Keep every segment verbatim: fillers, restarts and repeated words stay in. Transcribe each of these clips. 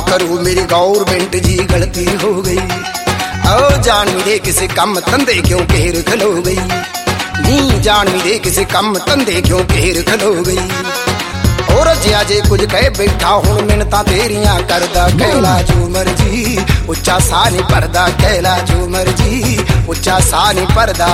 करू मेरी गवर्नमेंट जी गलती हो गई। ओ जान मेरे किसी कम धंधे क्यों घेर खलो गई, नी जान मेरे किसी कम धंधे क्यों घेर खलो गई। और जिया जे कुछ कह बैठा हुण मिन्नतां तेरियां करदा, कहला जो मर्जी उच्चा सा नहीं भरदा, कहला जो मर्जी उच्चा सा नहीं भरदा।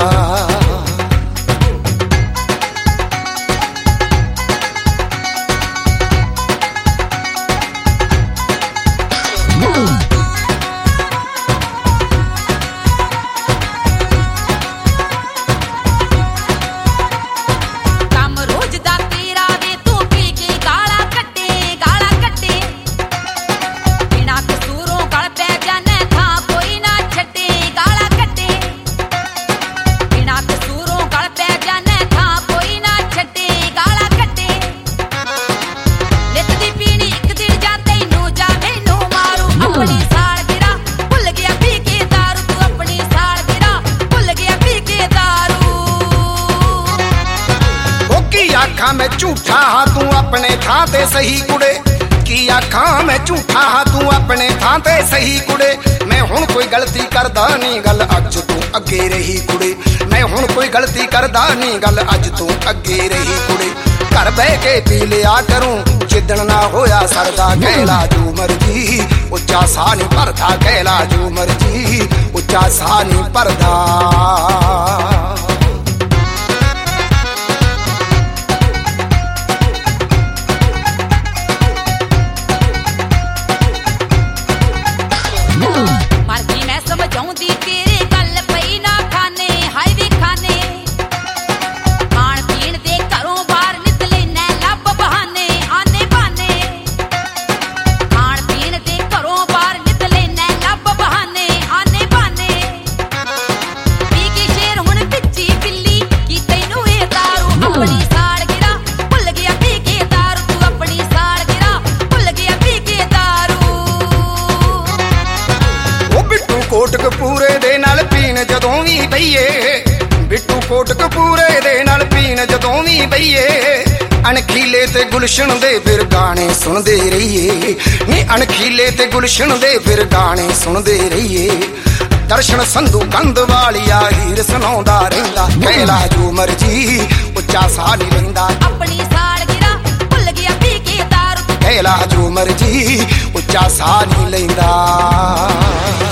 आखा मैं झूठा हाँ तू अपने थां ते सही कुड़े, की आखा मैं झूठा हाँ तू अपने थां ते सही कुड़े। मैं हुण कोई गलती करदा नहीं गल अज तू अगे रही कुड़े, मैं हुण कोई गलती करदा नहीं गल अज तू अगे रही कुड़े। घर बह के पी लिया करूं जिदन ना होया सरदा, कहला जो मर्जी उच्चा सा नहीं भरदा, कहला जो मर्जी उच्चा सा नहीं भरदा। कोटकपूरे दे नाल पीन जदों भी बईए, बिट्टू कोटकपूरे दे नाल पीन जदों भी बईए। अणखीले ते गुलशन दे फिर गाने सुनदे रहिए, नी अणखीले ते गुलशन दे फिर गाने सुनदे रहिए। दर्शन संधू कंध वालिया हीर सुनाउंदा रहिंदा, कहला जो मर्जी उच्चा सा नहीं लैंदा। अपनी सालगिरह भुल गया पी के दारू, कहला जो मर्जी उच्चा सा नहीं लैंदा।